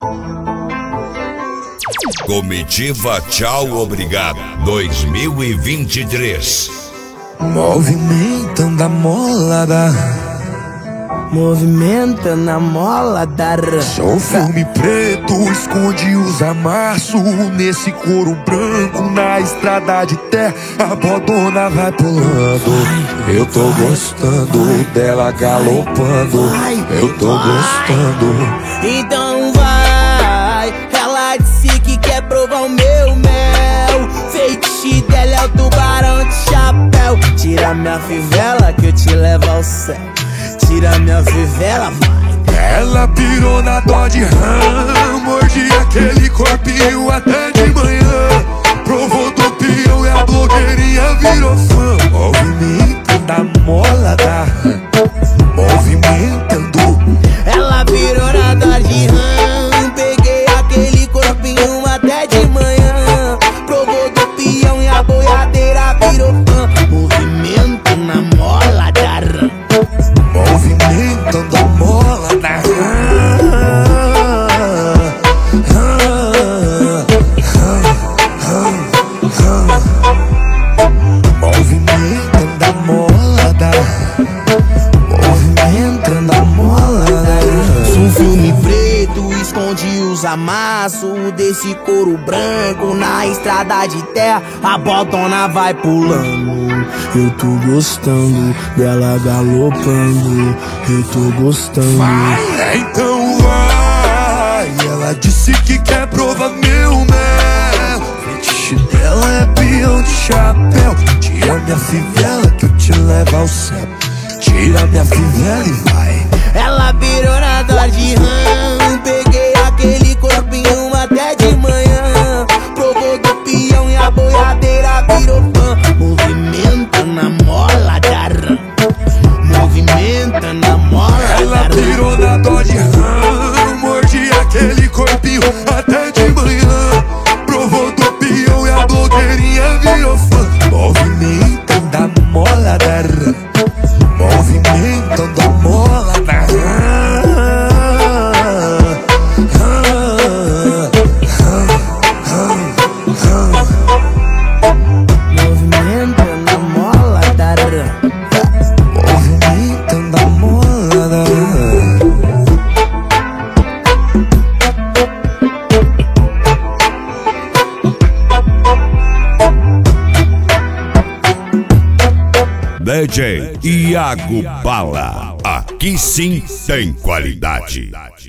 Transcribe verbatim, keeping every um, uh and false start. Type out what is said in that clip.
Comitiva Tchau Obrigado dois mil e vinte e três. Movimentando a molada, movimentando a molada. sou filme preto, esconde os amassos nesse couro branco, na estrada de terra a bodona vai pulando. Eu tô gostando dela galopando, eu tô gostando. Então vai, ela disse que quer provar o meu mel. Feitiço dela é o tubarão de chapéu. Tira minha fivela que eu te levo ao céu. Tira minha fivela, vai. Ela pirou na dó de rã, mordi aquele corpinho até de manhã. Provou do peão e a blogueirinha virou fã. Movimentando a molada, movimentando. Ela virou na dó de rã, peguei aquele corpinho até de manhã. Provou do peão e a boiadeira virou fã. Movimento na mola da rã, movimentando a mola da movimentando a mola da movimentando a mola da. sou um filme preto, esconde os amassos desse couro branco, na estrada de terra a botona vai pulando. Eu tô gostando dela galopando, eu tô gostando. Vai, então vai. Ela disse que quer provar meu mel. Fetiche dela é peão de chapéu. Tira minha fivela que eu te levo ao céu. Tira minha fivela e vai. Ela virou na dó de rã, peguei aquele corpinho até de manhã. Provou do peão e a boiadeira virou fã. Movimenta na mola da rã, movimenta na mola da rã. Ela virou na dó de rã, mordi aquele corpinho até de manhã. Provou do peão e a blogueirinha virou fã. Movimentando a mola da rã, movimentando a mola da rã. Movimentando a mola da rã, Movimentando a mola da rã. D J Iago Bala, aqui sim tem qualidade.